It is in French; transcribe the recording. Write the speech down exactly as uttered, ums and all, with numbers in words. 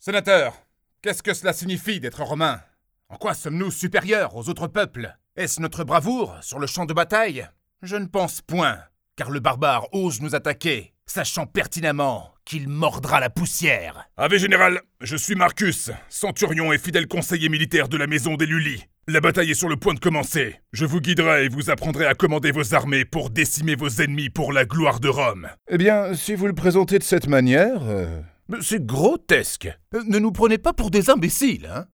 Sénateur, qu'est-ce que cela signifie d'être romain? En quoi sommes-nous supérieurs aux autres peuples? Est-ce notre bravoure sur le champ de bataille? Je ne pense point, car le barbare ose nous attaquer, sachant pertinemment qu'il mordra la poussière. Ave général, je suis Marcus, centurion et fidèle conseiller militaire de la maison des Lully. La bataille est sur le point de commencer. Je vous guiderai et vous apprendrai à commander vos armées pour décimer vos ennemis pour la gloire de Rome. Eh bien, si vous le présentez de cette manière... euh, C'est grotesque. Ne nous prenez pas pour des imbéciles, hein?